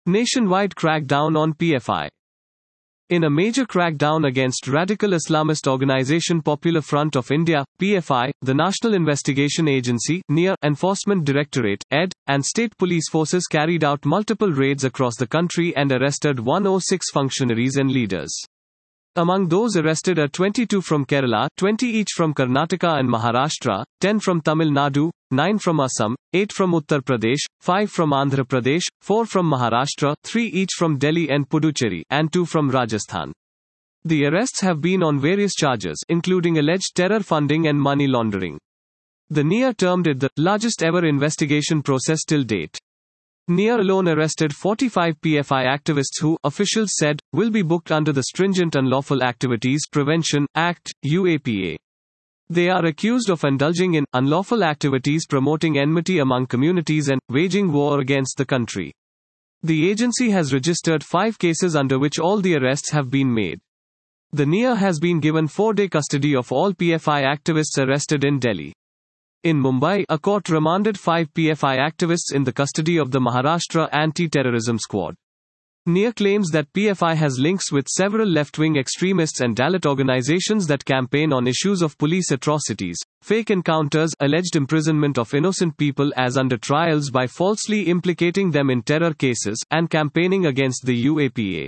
Nationwide crackdown on PFI. In a major crackdown against radical Islamist organization Popular Front of India, PFI, the National Investigation Agency, NIA, Enforcement Directorate, ED, and state police forces carried out multiple raids across the country and arrested 106 functionaries and leaders. Among those arrested are 22 from Kerala, 20 each from Karnataka and Maharashtra, 10 from Tamil Nadu, 9 from Assam, 8 from Uttar Pradesh, 5 from Andhra Pradesh, 4 from Maharashtra, 3 each from Delhi and Puducherry, and 2 from Rajasthan. The arrests have been on various charges, including alleged terror funding and money laundering. The NIA termed it the largest ever investigation process till date. NIA alone arrested 45 PFI activists who, officials said, will be booked under the Stringent Unlawful Activities Prevention Act, UAPA. They are accused of indulging in unlawful activities promoting enmity among communities and waging war against the country. The agency has registered 5 cases under which all the arrests have been made. The NIA has been given 4-day custody of all PFI activists arrested in Delhi. In Mumbai, a court remanded 5 PFI activists in the custody of the Maharashtra Anti-Terrorism Squad. NIA claims that PFI has links with several left-wing extremists and Dalit organizations that campaign on issues of police atrocities, fake encounters, alleged imprisonment of innocent people as under trials by falsely implicating them in terror cases, and campaigning against the UAPA.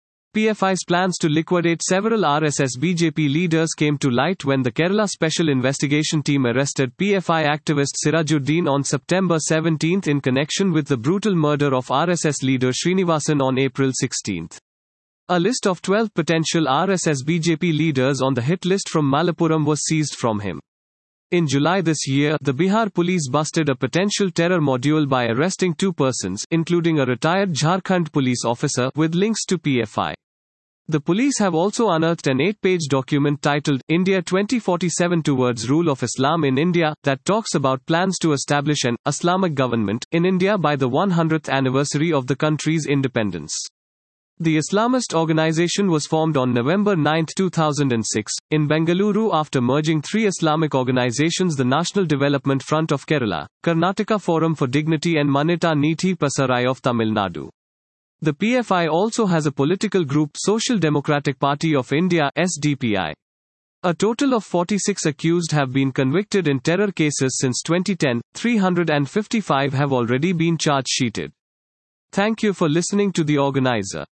PFI's plans to liquidate several RSS-BJP leaders came to light when the Kerala Special Investigation Team arrested PFI activist Sirajuddin on September 17 in connection with the brutal murder of RSS leader Srinivasan on April 16. A list of 12 potential RSS-BJP leaders on the hit list from Malappuram was seized from him. In July this year, the Bihar police busted a potential terror module by arresting 2 persons, including a retired Jharkhand police officer, with links to PFI. The police have also unearthed an 8-page document titled, India 2047 Towards Rule of Islam in India, that talks about plans to establish an Islamic government in India by the 100th anniversary of the country's independence. The Islamist organization was formed on November 9, 2006, in Bengaluru after merging 3 Islamic organizations: the National Development Front of Kerala, Karnataka Forum for Dignity and Manita Neethi Pasarai of Tamil Nadu. The PFI also has a political group, Social Democratic Party of India (SDPI). A total of 46 accused have been convicted in terror cases since 2010, 355 have already been charge sheeted. Thank you for listening to The Organizer.